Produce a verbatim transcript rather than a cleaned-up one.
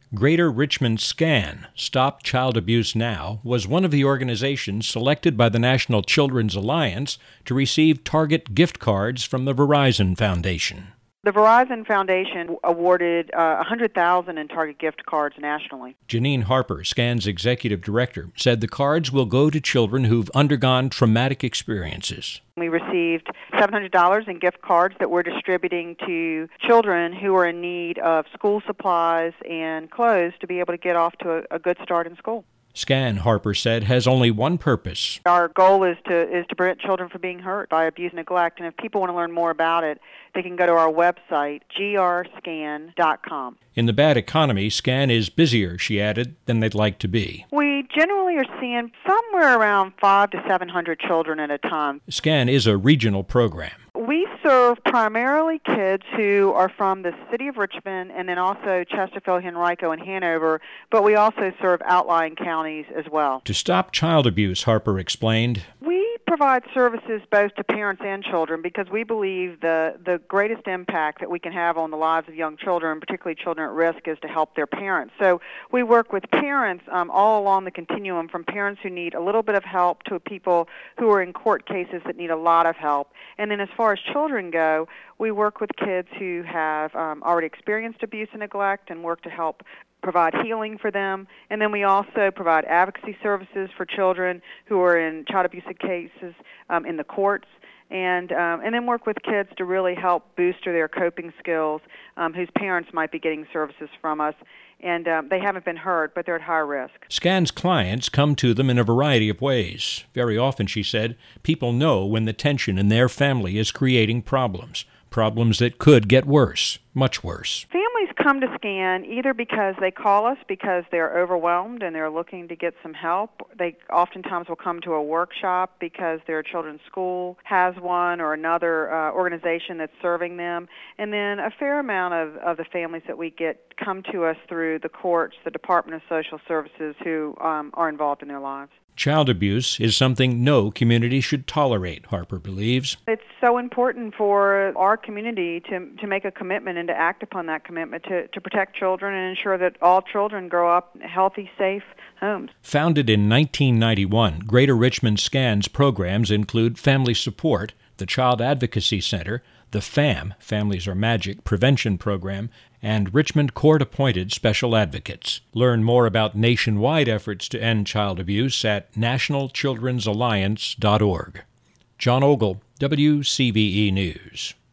Greater Richmond SCAN, Stop Child Abuse Now, was one of the organizations selected by the National Children's Alliance to receive Target gift cards from the Verizon Foundation. The Verizon Foundation awarded uh, one hundred thousand dollars in Target gift cards nationally. Janine Harper, SCAN's executive director, said the cards will go to children who've undergone traumatic experiences. We received seven hundred dollars in gift cards that we're distributing to children who are in need of school supplies and clothes to be able to get off to a, a good start in school. SCAN, Harper said, has only one purpose. Our goal is to is to prevent children from being hurt by abuse and neglect, and if people want to learn more about it, they can go to our website, g r scan dot com. In the bad economy, SCAN is busier, she added, than they'd like to be. We generally are seeing somewhere around five to seven hundred children at a time. SCAN is a regional program. We serve primarily kids who are from the city of Richmond and then also Chesterfield, Henrico, and Hanover, but we also serve outlying counties as well. To stop child abuse, Harper explained, we provide services both to parents and children because we believe the, the greatest impact that we can have on the lives of young children, particularly children at risk, is to help their parents. So we work with parents um, all along the continuum, from parents who need a little bit of help to people who are in court cases that need a lot of help. And then as far as children go, we work with kids who have um, already experienced abuse and neglect and work to help provide healing for them. And then we also provide advocacy services for children who are in child abuse cases um, in the courts. And um, and then work with kids to really help boost their coping skills, um, whose parents might be getting services from us. And um, they haven't been hurt, but they're at high risk. SCAN's clients come to them in a variety of ways. Very often, she said, people know when the tension in their family is creating problems, problems that could get worse, much worse. Families come to SCAN either because they call us because they're overwhelmed and they're looking to get some help. They oftentimes will come to a workshop because their children's school has one or another uh, organization that's serving them. And then a fair amount of, of the families that we get come to us through the courts, the Department of Social Services, who um, are involved in their lives. Child abuse is something no community should tolerate, Harper believes. It's so important for our community to to make a commitment and to act upon that commitment to, to protect children and ensure that all children grow up in healthy, safe homes. Founded in nineteen ninety-one, Greater Richmond SCAN's programs include Family Support, the Child Advocacy Center, the FAM, Families Are Magic Prevention Program, and Richmond Court-appointed special advocates. Learn more about nationwide efforts to end child abuse at national children's alliance dot org. John Ogle, W C V E News.